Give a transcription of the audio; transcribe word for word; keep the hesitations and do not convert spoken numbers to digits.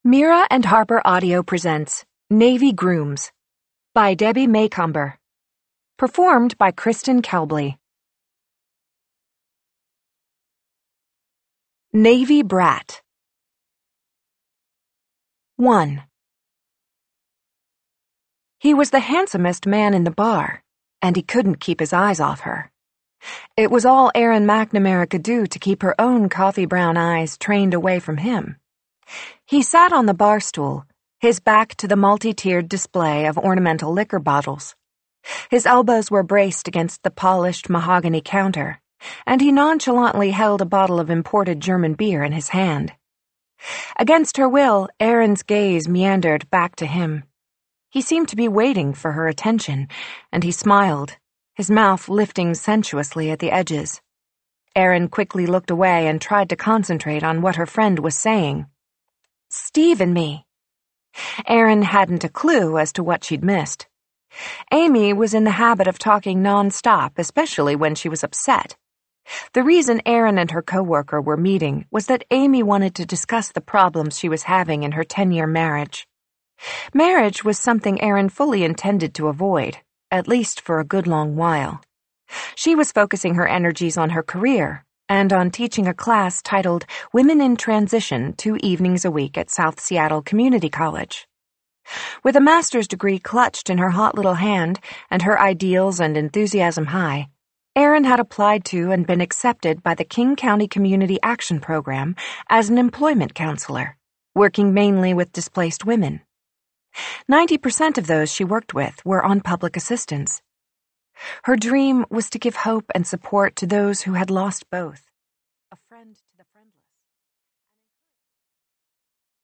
Mira and Harper Audio presents Navy Grooms by Debbie Macomber. Performed by Kristen Kelbley. Navy Brat. one. He was the handsomest man in the bar, and he couldn't keep his eyes off her. It was all Erin McNamara could do to keep her own coffee-brown eyes trained away from him. He sat on the bar stool, his back to the multi-tiered display of ornamental liquor bottles. His elbows were braced against the polished mahogany counter, and he nonchalantly held a bottle of imported German beer in his hand. Against her will, Erin's gaze meandered back to him. He seemed to be waiting for her attention, and he smiled, his mouth lifting sensuously at the edges. Erin quickly looked away and tried to concentrate on what her friend was saying. Steve and me. Erin hadn't a clue as to what she'd missed. Amy was in the habit of talking non-stop, especially when she was upset. The reason Erin and her coworker were meeting was that Amy wanted to discuss the problems she was having in her ten-year marriage. Marriage was something Erin fully intended to avoid, at least for a good long while. She was focusing her energies on her career and on teaching a class titled Women in Transition two evenings a week at South Seattle Community College. With a master's degree clutched in her hot little hand and her ideals and enthusiasm high, Erin had applied to and been accepted by the King County Community Action Program as an employment counselor, working mainly with displaced women. Ninety percent of those she worked with were on public assistance. Her dream was to give hope and support to those who had lost both.